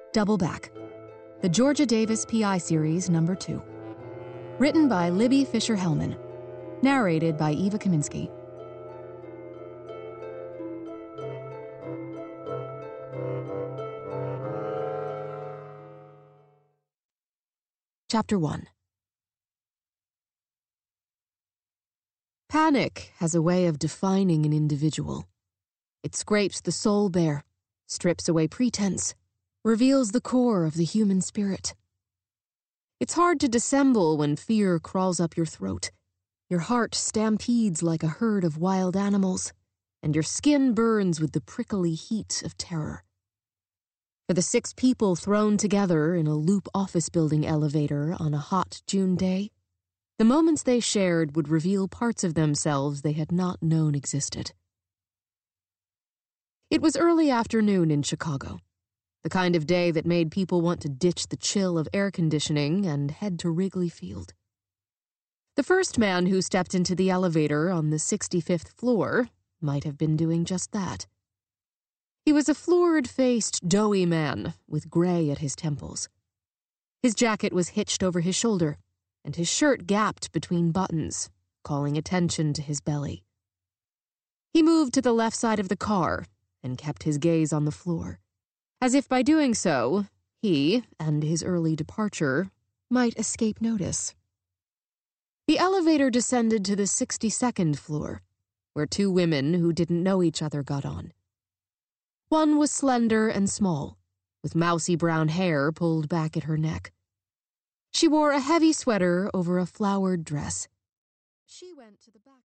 Double Back, the Georgia Davis PI Series No. 2. Written by Libby Fisher-Hellman. Narrated by Eva Kaminsky. Chapter 1. Panic has a way of defining an individual. It scrapes the soul bare, strips away pretense, reveals the core of the human spirit. It's hard to dissemble when fear crawls up your throat. Your heart stampedes like a herd of wild animals, and your skin burns with the prickly heat of terror. For the 6 people thrown together in a loop office building elevator on a hot June day, the moments they shared would reveal parts of themselves they had not known existed. It was early afternoon in Chicago, the kind of day that made people want to ditch the chill of air conditioning and head to Wrigley Field. The first man who stepped into the elevator on the 65th floor might have been doing just that. He was a florid-faced, doughy man with gray at his temples. His jacket was hitched over his shoulder, and his shirt gapped between buttons, calling attention to his belly. He moved to the left side of the car and kept his gaze on the floor, as if by doing so, he, and his early departure, might escape notice. The elevator descended to the 62nd floor, where 2 women who didn't know each other got on. One was slender and small, with mousy brown hair pulled back at her neck. She wore a heavy sweater over a flowered dress. She went to the back.